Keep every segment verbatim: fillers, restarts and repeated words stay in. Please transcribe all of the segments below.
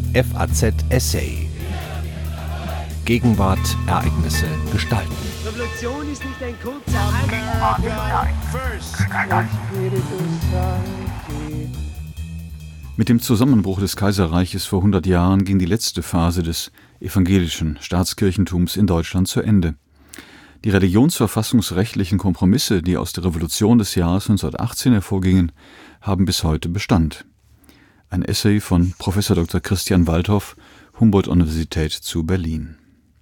F A Z Essay. Gegenwart, Ereignisse, Gestalten. Revolution ist nicht ein kurzer Mit dem Zusammenbruch des Kaiserreiches vor hundert Jahren ging die letzte Phase des evangelischen Staatskirchentums in Deutschland zu Ende. Die religionsverfassungsrechtlichen Kompromisse, die aus der Revolution des Jahres neunzehnhundertachtzehn hervorgingen, haben bis heute Bestand. Ein Essay von Professor Doktor Christian Waldhoff, Humboldt-Universität zu Berlin.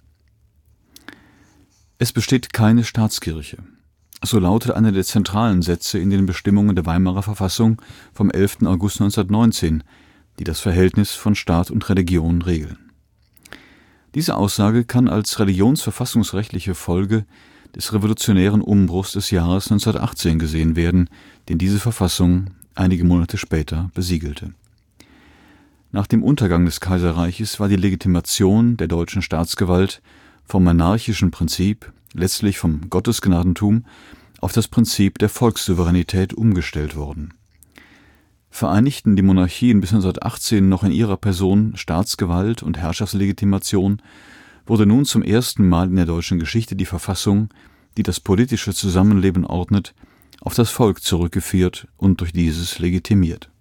Es besteht keine Staatskirche. So lautet einer der zentralen Sätze in den Bestimmungen der Weimarer Verfassung vom elften August neunzehnhundertneunzehn, die das Verhältnis von Staat und Religion regeln. Diese Aussage kann als religionsverfassungsrechtliche Folge des revolutionären Umbruchs des Jahres neunzehnhundertachtzehn gesehen werden, den diese Verfassung einige Monate später besiegelte. Nach dem Untergang des Kaiserreiches war die Legitimation der deutschen Staatsgewalt vom monarchischen Prinzip, letztlich vom Gottesgnadentum, auf das Prinzip der Volkssouveränität umgestellt worden. Vereinigten die Monarchien bis neunzehnhundertachtzehn noch in ihrer Person Staatsgewalt und Herrschaftslegitimation, wurde nun zum ersten Mal in der deutschen Geschichte die Verfassung, die das politische Zusammenleben ordnet, auf das Volk zurückgeführt und durch dieses legitimiert.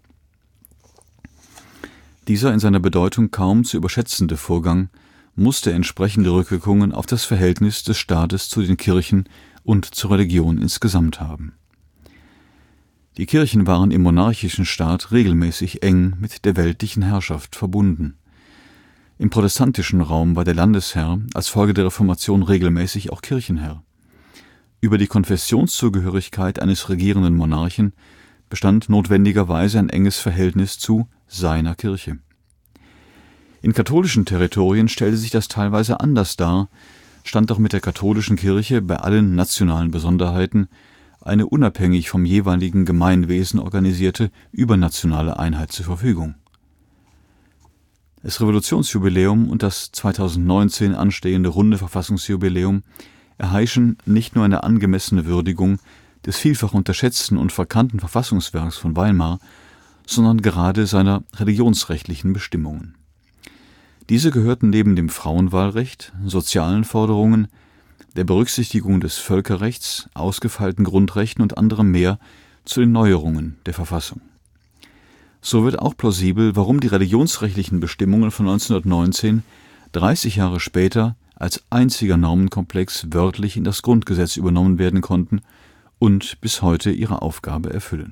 Dieser in seiner Bedeutung kaum zu überschätzende Vorgang musste entsprechende Rückwirkungen auf das Verhältnis des Staates zu den Kirchen und zur Religion insgesamt haben. Die Kirchen waren im monarchischen Staat regelmäßig eng mit der weltlichen Herrschaft verbunden. Im protestantischen Raum war der Landesherr als Folge der Reformation regelmäßig auch Kirchenherr. Über die Konfessionszugehörigkeit eines regierenden Monarchen bestand notwendigerweise ein enges Verhältnis zu seiner Kirche. In katholischen Territorien stellte sich das teilweise anders dar, stand auch mit der katholischen Kirche bei allen nationalen Besonderheiten eine unabhängig vom jeweiligen Gemeinwesen organisierte übernationale Einheit zur Verfügung. Das Revolutionsjubiläum und das zweitausendneunzehn anstehende runde Verfassungsjubiläum erheischen nicht nur eine angemessene Würdigung des vielfach unterschätzten und verkannten Verfassungswerks von Weimar, sondern gerade seiner religionsrechtlichen Bestimmungen. Diese gehörten neben dem Frauenwahlrecht, sozialen Forderungen, der Berücksichtigung des Völkerrechts, ausgefeilten Grundrechten und anderem mehr zu den Neuerungen der Verfassung. So wird auch plausibel, warum die religionsrechtlichen Bestimmungen von neunzehnhundertneunzehn dreißig Jahre später als einziger Normenkomplex wörtlich in das Grundgesetz übernommen werden konnten und bis heute ihre Aufgabe erfüllen.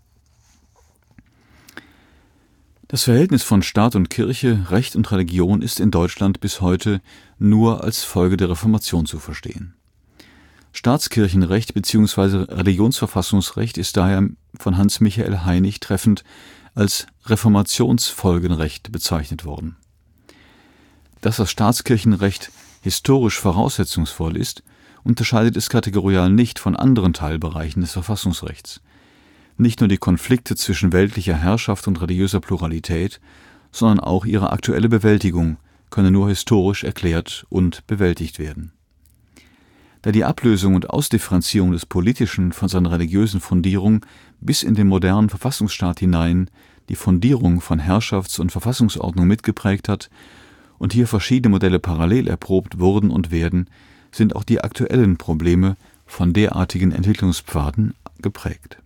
Das Verhältnis von Staat und Kirche, Recht und Religion ist in Deutschland bis heute nur als Folge der Reformation zu verstehen. Staatskirchenrecht bzw. Religionsverfassungsrecht ist daher von Hans Michael Heinig treffend als Reformationsfolgenrecht bezeichnet worden. Dass das Staatskirchenrecht historisch voraussetzungsvoll ist, unterscheidet es kategorial nicht von anderen Teilbereichen des Verfassungsrechts. Nicht nur die Konflikte zwischen weltlicher Herrschaft und religiöser Pluralität, sondern auch ihre aktuelle Bewältigung können nur historisch erklärt und bewältigt werden. Da die Ablösung und Ausdifferenzierung des Politischen von seiner religiösen Fundierung bis in den modernen Verfassungsstaat hinein die Fundierung von Herrschafts- und Verfassungsordnung mitgeprägt hat und hier verschiedene Modelle parallel erprobt wurden und werden, sind auch die aktuellen Probleme von derartigen Entwicklungspfaden geprägt.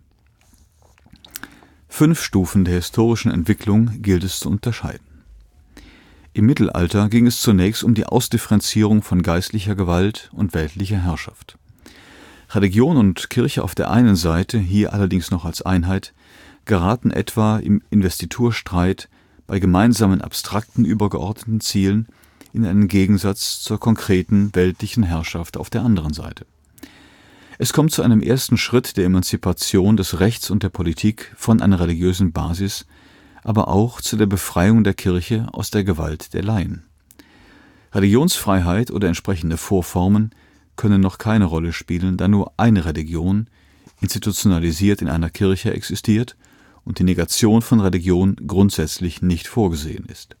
Fünf Stufen der historischen Entwicklung gilt es zu unterscheiden. Im Mittelalter ging es zunächst um die Ausdifferenzierung von geistlicher Gewalt und weltlicher Herrschaft. Religion und Kirche auf der einen Seite, hier allerdings noch als Einheit, geraten etwa im Investiturstreit bei gemeinsamen abstrakten übergeordneten Zielen in einen Gegensatz zur konkreten weltlichen Herrschaft auf der anderen Seite. Es kommt zu einem ersten Schritt der Emanzipation des Rechts und der Politik von einer religiösen Basis, aber auch zu der Befreiung der Kirche aus der Gewalt der Laien. Religionsfreiheit oder entsprechende Vorformen können noch keine Rolle spielen, da nur eine Religion, institutionalisiert in einer Kirche, existiert und die Negation von Religion grundsätzlich nicht vorgesehen ist.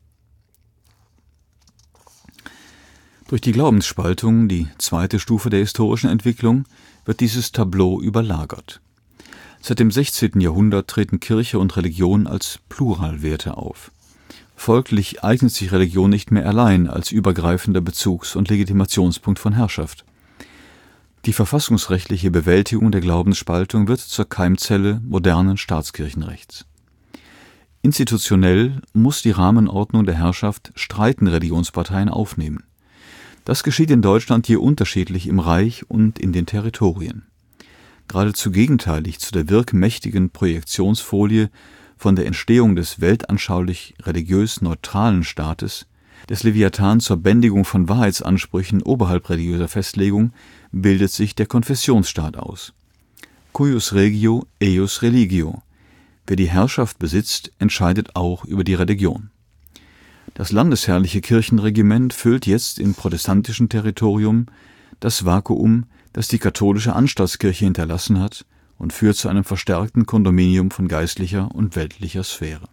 Durch die Glaubensspaltung, die zweite Stufe der historischen Entwicklung, wird dieses Tableau überlagert. Seit dem sechzehnten Jahrhundert treten Kirche und Religion als Pluralwerte auf. Folglich eignet sich Religion nicht mehr allein als übergreifender Bezugs- und Legitimationspunkt von Herrschaft. Die verfassungsrechtliche Bewältigung der Glaubensspaltung wird zur Keimzelle modernen Staatskirchenrechts. Institutionell muss die Rahmenordnung der Herrschaft streitende Religionsparteien aufnehmen. Das geschieht in Deutschland je unterschiedlich im Reich und in den Territorien. Geradezu gegenteilig zu der wirkmächtigen Projektionsfolie von der Entstehung des weltanschaulich religiös neutralen Staates, des Leviathan zur Bändigung von Wahrheitsansprüchen oberhalb religiöser Festlegung, bildet sich der Konfessionsstaat aus. Cuius regio, eius religio. Wer die Herrschaft besitzt, entscheidet auch über die Religion. Das landesherrliche Kirchenregiment füllt jetzt im protestantischen Territorium das Vakuum, das die katholische Anstaltskirche hinterlassen hat, und führt zu einem verstärkten Kondominium von geistlicher und weltlicher Sphäre.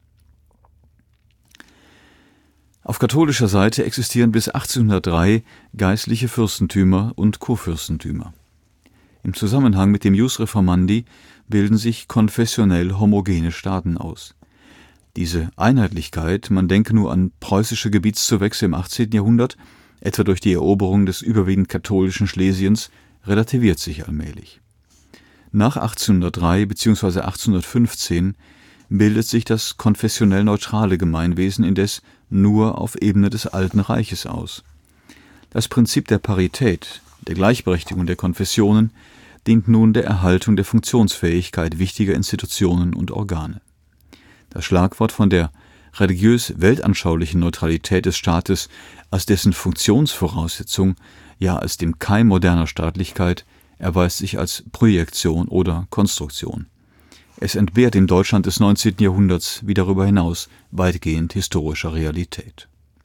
Auf katholischer Seite existieren bis achtzehnhundertdrei geistliche Fürstentümer und Kurfürstentümer. Im Zusammenhang mit dem Ius Reformandi bilden sich konfessionell homogene Staaten aus. Diese Einheitlichkeit, man denke nur an preußische Gebietszuwächse im achtzehnten Jahrhundert, etwa durch die Eroberung des überwiegend katholischen Schlesiens, relativiert sich allmählich. Nach achtzehnhundertdrei bzw. achtzehnhundertfünfzehn bildet sich das konfessionell neutrale Gemeinwesen indes nur auf Ebene des Alten Reiches aus. Das Prinzip der Parität, der Gleichberechtigung der Konfessionen, dient nun der Erhaltung der Funktionsfähigkeit wichtiger Institutionen und Organe. Das Schlagwort von der religiös-weltanschaulichen Neutralität des Staates als dessen Funktionsvoraussetzung, ja als dem Keim moderner Staatlichkeit, erweist sich als Projektion oder Konstruktion. Es entbehrt im Deutschland des neunzehnten Jahrhunderts wie darüber hinaus weitgehend historischer Realität.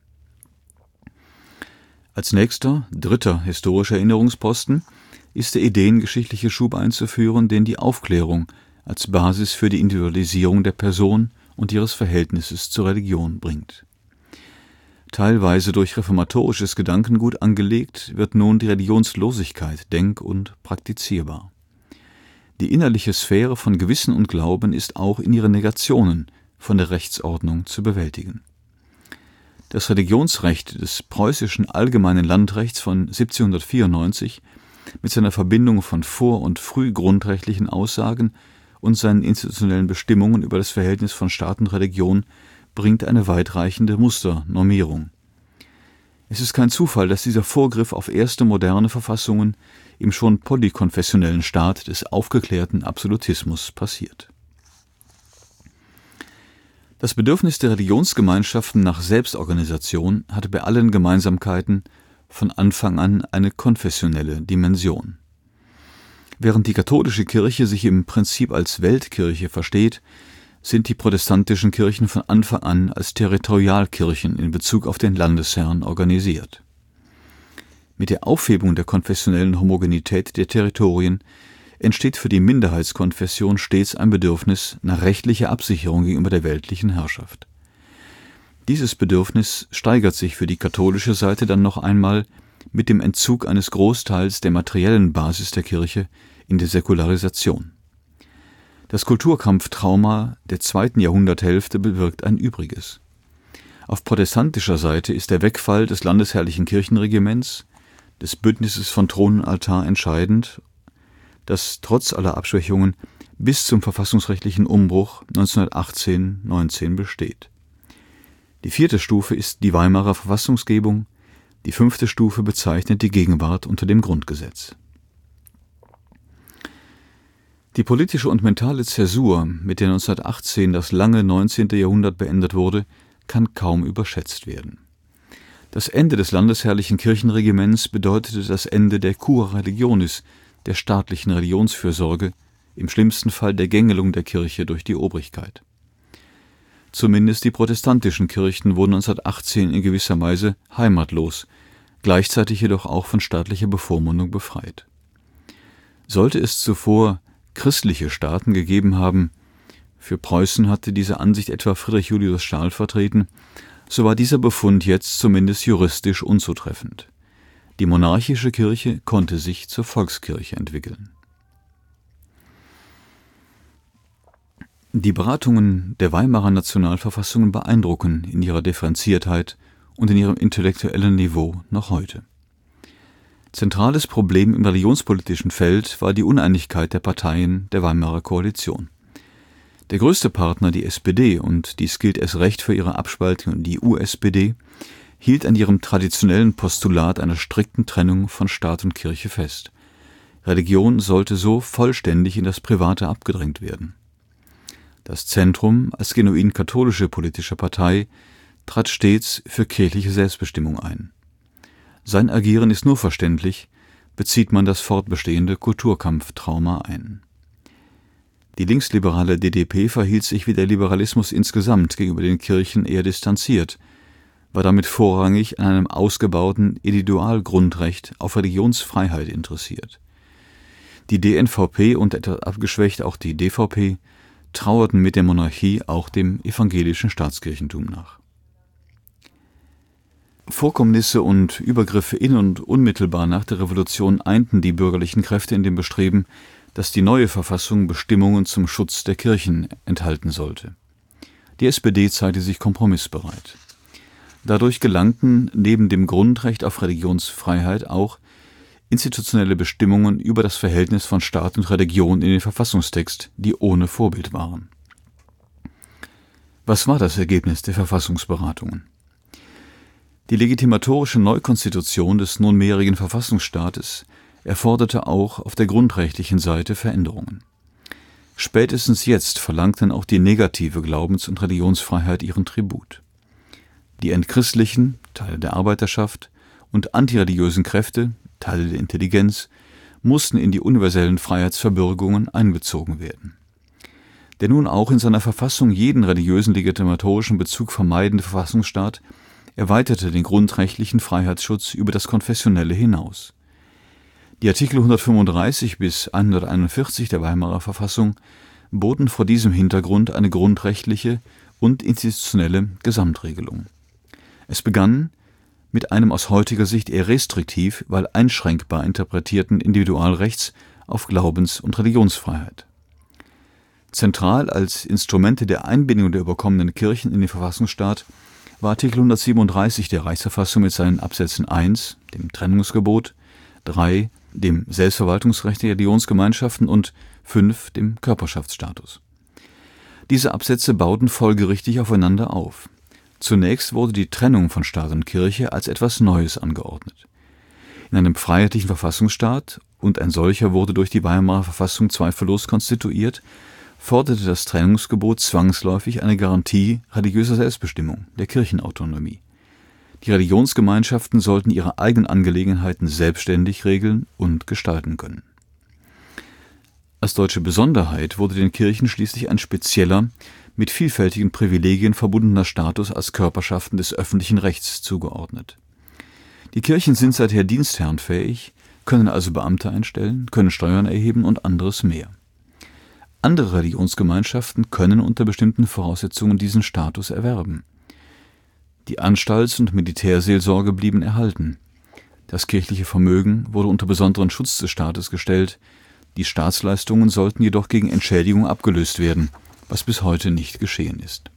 Als nächster, dritter historischer Erinnerungsposten ist der ideengeschichtliche Schub einzuführen, den die Aufklärung als Basis für die Individualisierung der Person und ihres Verhältnisses zur Religion bringt. Teilweise durch reformatorisches Gedankengut angelegt, wird nun die Religionslosigkeit denk- und praktizierbar. Die innerliche Sphäre von Gewissen und Glauben ist auch in ihren Negationen von der Rechtsordnung zu bewältigen. Das Religionsrecht des preußischen allgemeinen Landrechts von siebzehnhundertvierundneunzig mit seiner Verbindung von vor- und frühgrundrechtlichen Aussagen und seinen institutionellen Bestimmungen über das Verhältnis von Staat und Religion bringt eine weitreichende Musternormierung. Es ist kein Zufall, dass dieser Vorgriff auf erste moderne Verfassungen im schon polykonfessionellen Staat des aufgeklärten Absolutismus passiert. Das Bedürfnis der Religionsgemeinschaften nach Selbstorganisation hatte bei allen Gemeinsamkeiten von Anfang an eine konfessionelle Dimension. Während die katholische Kirche sich im Prinzip als Weltkirche versteht, sind die protestantischen Kirchen von Anfang an als Territorialkirchen in Bezug auf den Landesherrn organisiert. Mit der Aufhebung der konfessionellen Homogenität der Territorien entsteht für die Minderheitskonfession stets ein Bedürfnis nach rechtlicher Absicherung gegenüber der weltlichen Herrschaft. Dieses Bedürfnis steigert sich für die katholische Seite dann noch einmal mit dem Entzug eines Großteils der materiellen Basis der Kirche in die Säkularisation. Das Kulturkampftrauma der zweiten Jahrhunderthälfte bewirkt ein Übriges. Auf protestantischer Seite ist der Wegfall des landesherrlichen Kirchenregiments, des Bündnisses von Thron und Altar entscheidend, das trotz aller Abschwächungen bis zum verfassungsrechtlichen Umbruch neunzehnhundertachtzehn neunzehn besteht. Die vierte Stufe ist die Weimarer Verfassungsgebung, die fünfte Stufe bezeichnet die Gegenwart unter dem Grundgesetz. Die politische und mentale Zäsur, mit der neunzehnhundertachtzehn das lange neunzehnte Jahrhundert beendet wurde, kann kaum überschätzt werden. Das Ende des landesherrlichen Kirchenregiments bedeutete das Ende der Cura Religionis, der staatlichen Religionsfürsorge, im schlimmsten Fall der Gängelung der Kirche durch die Obrigkeit. Zumindest die protestantischen Kirchen wurden neunzehnhundertachtzehn in gewisser Weise heimatlos, gleichzeitig jedoch auch von staatlicher Bevormundung befreit. Sollte es zuvor christliche Staaten gegeben haben, für Preußen hatte diese Ansicht etwa Friedrich Julius Stahl vertreten, so war dieser Befund jetzt zumindest juristisch unzutreffend. Die monarchische Kirche konnte sich zur Volkskirche entwickeln. Die Beratungen der Weimarer Nationalverfassungen beeindrucken in ihrer Differenziertheit und in ihrem intellektuellen Niveau noch heute. Zentrales Problem im religionspolitischen Feld war die Uneinigkeit der Parteien der Weimarer Koalition. Der größte Partner, die S P D, und dies gilt erst recht für ihre Abspaltung in die U S P D, hielt an ihrem traditionellen Postulat einer strikten Trennung von Staat und Kirche fest. Religion sollte so vollständig in das Private abgedrängt werden. Das Zentrum als genuin katholische politische Partei trat stets für kirchliche Selbstbestimmung ein. Sein Agieren ist nur verständlich, bezieht man das fortbestehende Kulturkampftrauma ein. Die linksliberale D D P verhielt sich wie der Liberalismus insgesamt gegenüber den Kirchen eher distanziert, war damit vorrangig an einem ausgebauten Individualgrundrecht auf Religionsfreiheit interessiert. Die D N V P und etwas abgeschwächt auch die D V P trauerten mit der Monarchie auch dem evangelischen Staatskirchentum nach. Vorkommnisse und Übergriffe in und unmittelbar nach der Revolution einten die bürgerlichen Kräfte in dem Bestreben, dass die neue Verfassung Bestimmungen zum Schutz der Kirchen enthalten sollte. Die S P D zeigte sich kompromissbereit. Dadurch gelangten neben dem Grundrecht auf Religionsfreiheit auch institutionelle Bestimmungen über das Verhältnis von Staat und Religion in den Verfassungstext, die ohne Vorbild waren. Was war das Ergebnis der Verfassungsberatungen? Die legitimatorische Neukonstitution des nunmehrigen Verfassungsstaates erforderte auch auf der grundrechtlichen Seite Veränderungen. Spätestens jetzt verlangten auch die negative Glaubens- und Religionsfreiheit ihren Tribut. Die entchristlichen, Teile der Arbeiterschaft, und antireligiösen Kräfte, Teile der Intelligenz, mussten in die universellen Freiheitsverbürgungen einbezogen werden. Der nun auch in seiner Verfassung jeden religiösen legitimatorischen Bezug vermeidende Verfassungsstaat erweiterte den grundrechtlichen Freiheitsschutz über das Konfessionelle hinaus. Die Artikel hundertfünfunddreißig bis hunderteinundvierzig der Weimarer Verfassung boten vor diesem Hintergrund eine grundrechtliche und institutionelle Gesamtregelung. Es begann mit einem aus heutiger Sicht eher restriktiv, weil einschränkbar interpretierten Individualrechts auf Glaubens- und Religionsfreiheit. Zentral als Instrumente der Einbindung der überkommenen Kirchen in den Verfassungsstaat war Artikel hundertsiebenunddreißig der Reichsverfassung mit seinen Absätzen eins, dem Trennungsgebot, drei, dem Selbstverwaltungsrecht der Religionsgemeinschaften und fünf, dem Körperschaftsstatus. Diese Absätze bauten folgerichtig aufeinander auf. Zunächst wurde die Trennung von Staat und Kirche als etwas Neues angeordnet. In einem freiheitlichen Verfassungsstaat, und ein solcher wurde durch die Weimarer Verfassung zweifellos konstituiert, forderte das Trennungsgebot zwangsläufig eine Garantie religiöser Selbstbestimmung, der Kirchenautonomie. Die Religionsgemeinschaften sollten ihre eigenen Angelegenheiten selbstständig regeln und gestalten können. Als deutsche Besonderheit wurde den Kirchen schließlich ein spezieller, mit vielfältigen Privilegien verbundener Status als Körperschaften des öffentlichen Rechts zugeordnet. Die Kirchen sind seither dienstherrenfähig, können also Beamte einstellen, können Steuern erheben und anderes mehr. Andere Religionsgemeinschaften können unter bestimmten Voraussetzungen diesen Status erwerben. Die Anstalts- und Militärseelsorge blieben erhalten. Das kirchliche Vermögen wurde unter besonderen Schutz des Staates gestellt, die Staatsleistungen sollten jedoch gegen Entschädigung abgelöst werden, was bis heute nicht geschehen ist.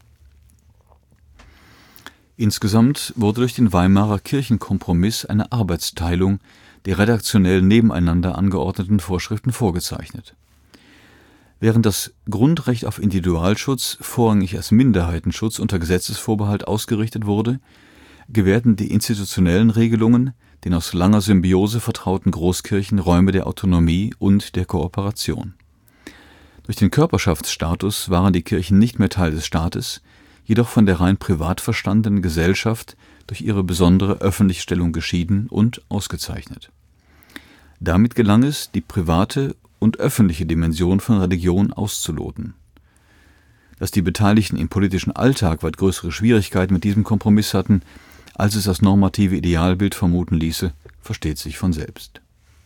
Insgesamt wurde durch den Weimarer Kirchenkompromiss eine Arbeitsteilung der redaktionell nebeneinander angeordneten Vorschriften vorgezeichnet. Während das Grundrecht auf Individualschutz vorrangig als Minderheitenschutz unter Gesetzesvorbehalt ausgerichtet wurde, gewährten die institutionellen Regelungen den aus langer Symbiose vertrauten Großkirchen Räume der Autonomie und der Kooperation. Durch den Körperschaftsstatus waren die Kirchen nicht mehr Teil des Staates, jedoch von der rein privat verstandenen Gesellschaft durch ihre besondere öffentliche Stellung geschieden und ausgezeichnet. Damit gelang es, die private und öffentliche Dimension von Religion auszuloten. Dass die Beteiligten im politischen Alltag weit größere Schwierigkeiten mit diesem Kompromiss hatten, als es das normative Idealbild vermuten ließe, versteht sich von selbst.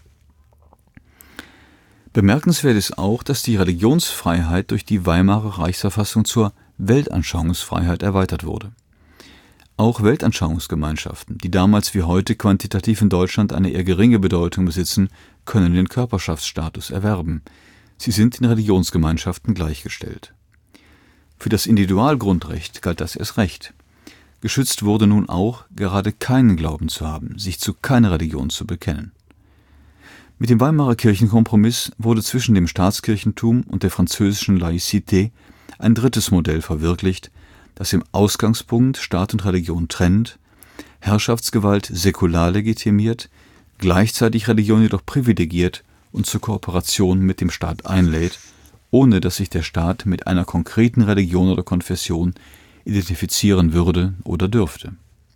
Bemerkenswert ist auch, dass die Religionsfreiheit durch die Weimarer Reichsverfassung zur Weltanschauungsfreiheit erweitert wurde. Auch Weltanschauungsgemeinschaften, die damals wie heute quantitativ in Deutschland eine eher geringe Bedeutung besitzen, können den Körperschaftsstatus erwerben. Sie sind den Religionsgemeinschaften gleichgestellt. Für das Individualgrundrecht galt das erst recht. Geschützt wurde nun auch, gerade keinen Glauben zu haben, sich zu keiner Religion zu bekennen. Mit dem Weimarer Kirchenkompromiss wurde zwischen dem Staatskirchentum und der französischen Laïcité ein drittes Modell verwirklicht, das im Ausgangspunkt Staat und Religion trennt, Herrschaftsgewalt säkular legitimiert, gleichzeitig Religion jedoch privilegiert und zur Kooperation mit dem Staat einlädt, ohne dass sich der Staat mit einer konkreten Religion oder Konfession identifizieren würde oder dürfte.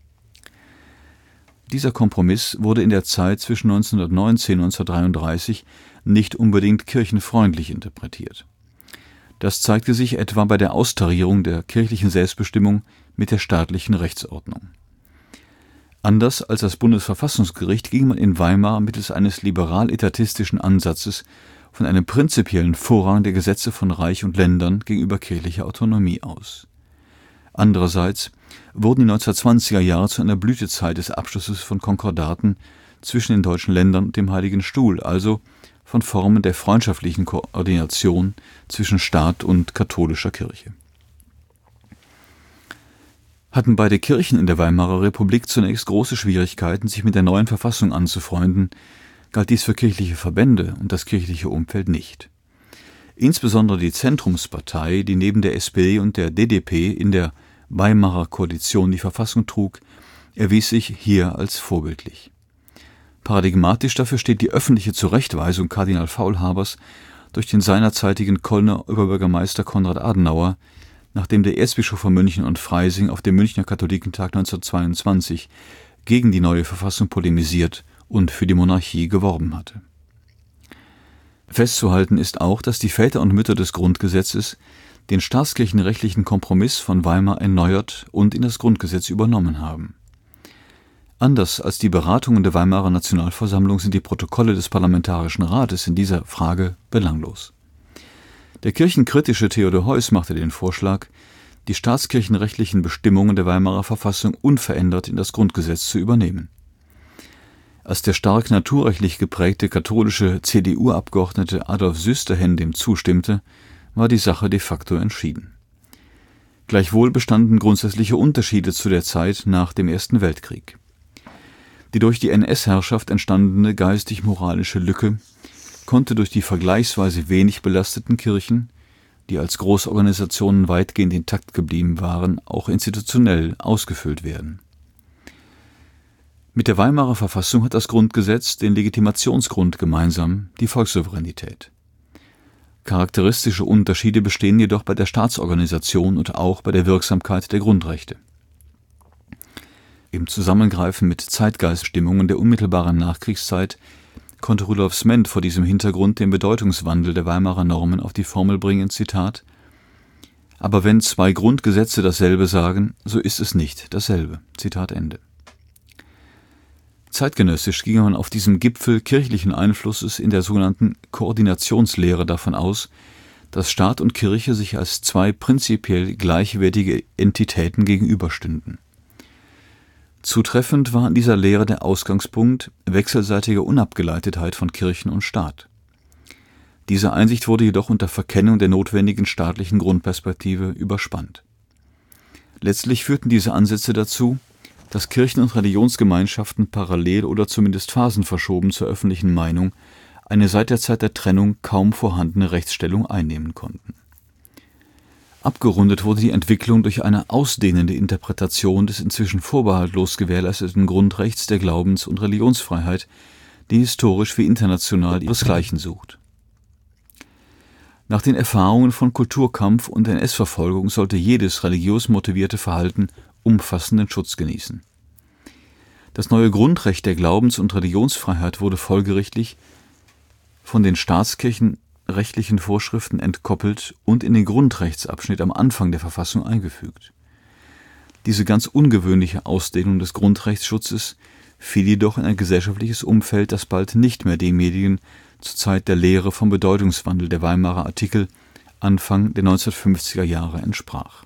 Dieser Kompromiss wurde in der Zeit zwischen neunzehnhundertneunzehn und neunzehnhundertdreiunddreißig nicht unbedingt kirchenfreundlich interpretiert. Das zeigte sich etwa bei der Austarierung der kirchlichen Selbstbestimmung mit der staatlichen Rechtsordnung. Anders als das Bundesverfassungsgericht ging man in Weimar mittels eines liberal-etatistischen Ansatzes von einem prinzipiellen Vorrang der Gesetze von Reich und Ländern gegenüber kirchlicher Autonomie aus. Andererseits wurden die neunzehnhundertzwanziger Jahre zu einer Blütezeit des Abschlusses von Konkordaten zwischen den deutschen Ländern und dem Heiligen Stuhl, also von Formen der freundschaftlichen Koordination zwischen Staat und katholischer Kirche. Hatten beide Kirchen in der Weimarer Republik zunächst große Schwierigkeiten, sich mit der neuen Verfassung anzufreunden, galt dies für kirchliche Verbände und das kirchliche Umfeld nicht. Insbesondere die Zentrumspartei, die neben der S P D und der D D P in der Weimarer Koalition die Verfassung trug, erwies sich hier als vorbildlich. Paradigmatisch dafür steht die öffentliche Zurechtweisung Kardinal Faulhabers durch den seinerzeitigen Kölner Oberbürgermeister Konrad Adenauer, nachdem der Erzbischof von München und Freising auf dem Münchner Katholikentag neunzehnhundertzweiundzwanzig gegen die neue Verfassung polemisiert und für die Monarchie geworben hatte. Festzuhalten ist auch, dass die Väter und Mütter des Grundgesetzes den staatskirchenrechtlichen Kompromiss von Weimar erneuert und in das Grundgesetz übernommen haben. Anders als die Beratungen der Weimarer Nationalversammlung sind die Protokolle des Parlamentarischen Rates in dieser Frage belanglos. Der kirchenkritische Theodor Heuss machte den Vorschlag, die staatskirchenrechtlichen Bestimmungen der Weimarer Verfassung unverändert in das Grundgesetz zu übernehmen. Als der stark naturrechtlich geprägte katholische C D U-Abgeordnete Adolf Süsterhen dem zustimmte, war die Sache de facto entschieden. Gleichwohl bestanden grundsätzliche Unterschiede zu der Zeit nach dem Ersten Weltkrieg. Die durch die N S-Herrschaft entstandene geistig-moralische Lücke konnte durch die vergleichsweise wenig belasteten Kirchen, die als Großorganisationen weitgehend intakt geblieben waren, auch institutionell ausgefüllt werden. Mit der Weimarer Verfassung hat das Grundgesetz den Legitimationsgrund gemeinsam, die Volkssouveränität. Charakteristische Unterschiede bestehen jedoch bei der Staatsorganisation und auch bei der Wirksamkeit der Grundrechte. Im Zusammengreifen mit Zeitgeiststimmungen der unmittelbaren Nachkriegszeit konnte Rudolf Sment vor diesem Hintergrund den Bedeutungswandel der Weimarer Normen auf die Formel bringen, Zitat: »Aber wenn zwei Grundgesetze dasselbe sagen, so ist es nicht dasselbe.« Zitat Ende. Zeitgenössisch ging man auf diesem Gipfel kirchlichen Einflusses in der sogenannten Koordinationslehre davon aus, dass Staat und Kirche sich als zwei prinzipiell gleichwertige Entitäten gegenüberstünden. Zutreffend war in dieser Lehre der Ausgangspunkt wechselseitiger Unabgeleitetheit von Kirchen und Staat. Diese Einsicht wurde jedoch unter Verkennung der notwendigen staatlichen Grundperspektive überspannt. Letztlich führten diese Ansätze dazu, dass Kirchen- und Religionsgemeinschaften parallel oder zumindest phasenverschoben zur öffentlichen Meinung eine seit der Zeit der Trennung kaum vorhandene Rechtsstellung einnehmen konnten. Abgerundet wurde die Entwicklung durch eine ausdehnende Interpretation des inzwischen vorbehaltlos gewährleisteten Grundrechts der Glaubens- und Religionsfreiheit, die historisch wie international ihresgleichen sucht. Nach den Erfahrungen von Kulturkampf und N S-Verfolgung sollte jedes religiös motivierte Verhalten umfassenden Schutz genießen. Das neue Grundrecht der Glaubens- und Religionsfreiheit wurde folgerichtig von den staatskirchenrechtlichen Vorschriften entkoppelt und in den Grundrechtsabschnitt am Anfang der Verfassung eingefügt. Diese ganz ungewöhnliche Ausdehnung des Grundrechtsschutzes fiel jedoch in ein gesellschaftliches Umfeld, das bald nicht mehr demjenigen zur Zeit der Lehre vom Bedeutungswandel der Weimarer Artikel Anfang der neunzehnhundertfünfziger Jahre entsprach.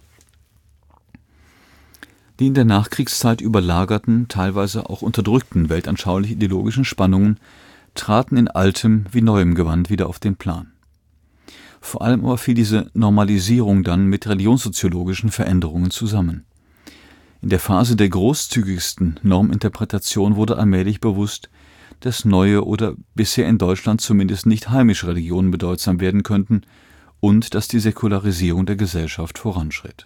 Die in der Nachkriegszeit überlagerten, teilweise auch unterdrückten weltanschaulich-ideologischen Spannungen traten in altem wie neuem Gewand wieder auf den Plan. Vor allem aber fiel diese Normalisierung dann mit religionssoziologischen Veränderungen zusammen. In der Phase der großzügigsten Norminterpretation wurde allmählich bewusst, dass neue oder bisher in Deutschland zumindest nicht heimische Religionen bedeutsam werden könnten und dass die Säkularisierung der Gesellschaft voranschritt.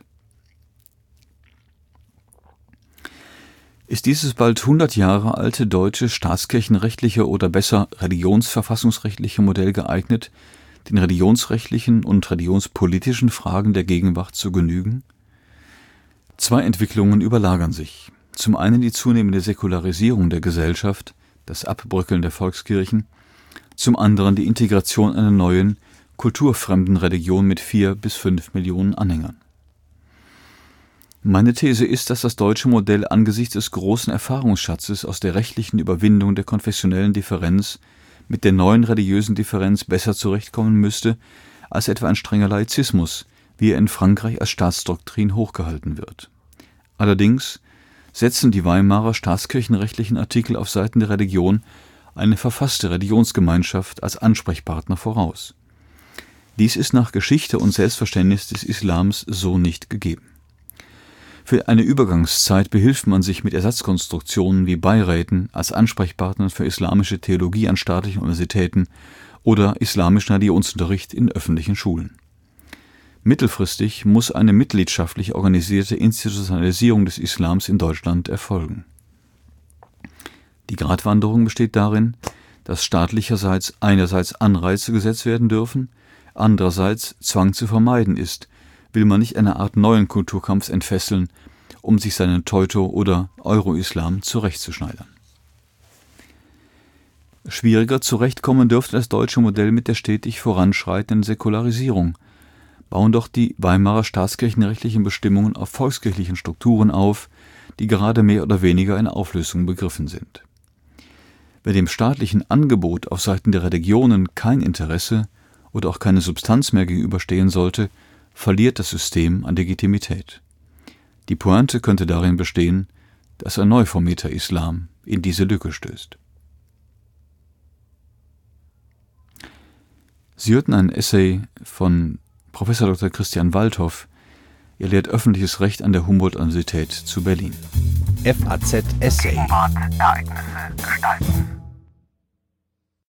Ist dieses bald hundert Jahre alte deutsche staatskirchenrechtliche oder besser religionsverfassungsrechtliche Modell geeignet, den religionsrechtlichen und religionspolitischen Fragen der Gegenwart zu genügen? Zwei Entwicklungen überlagern sich. Zum einen die zunehmende Säkularisierung der Gesellschaft, das Abbröckeln der Volkskirchen, zum anderen die Integration einer neuen, kulturfremden Religion mit vier bis fünf Millionen Anhängern. Meine These ist, dass das deutsche Modell angesichts des großen Erfahrungsschatzes aus der rechtlichen Überwindung der konfessionellen Differenz mit der neuen religiösen Differenz besser zurechtkommen müsste, als etwa ein strenger Laizismus, wie er in Frankreich als Staatsdoktrin hochgehalten wird. Allerdings setzen die Weimarer staatskirchenrechtlichen Artikel auf Seiten der Religion eine verfasste Religionsgemeinschaft als Ansprechpartner voraus. Dies ist nach Geschichte und Selbstverständnis des Islams so nicht gegeben. Für eine Übergangszeit behilft man sich mit Ersatzkonstruktionen wie Beiräten als Ansprechpartnern für islamische Theologie an staatlichen Universitäten oder islamischen Religionsunterricht in öffentlichen Schulen. Mittelfristig muss eine mitgliedschaftlich organisierte Institutionalisierung des Islams in Deutschland erfolgen. Die Gratwanderung besteht darin, dass staatlicherseits einerseits Anreize gesetzt werden dürfen, andererseits Zwang zu vermeiden ist, will man nicht eine Art neuen Kulturkampfs entfesseln, um sich seinen Teuto- oder Euro-Islam zurechtzuschneidern. Schwieriger zurechtkommen dürfte das deutsche Modell mit der stetig voranschreitenden Säkularisierung. Bauen doch die Weimarer staatskirchenrechtlichen Bestimmungen auf volkskirchlichen Strukturen auf, die gerade mehr oder weniger in Auflösung begriffen sind. Wer dem staatlichen Angebot auf Seiten der Religionen kein Interesse oder auch keine Substanz mehr gegenüberstehen sollte, verliert das System an Legitimität. Die Pointe könnte darin bestehen, dass ein neu formierter Islam in diese Lücke stößt. Sie hörten ein Essay von Professor Doktor Christian Waldhoff. Er lehrt öffentliches Recht an der Humboldt-Universität zu Berlin. F A Z Essay. Ereignisse gestalten.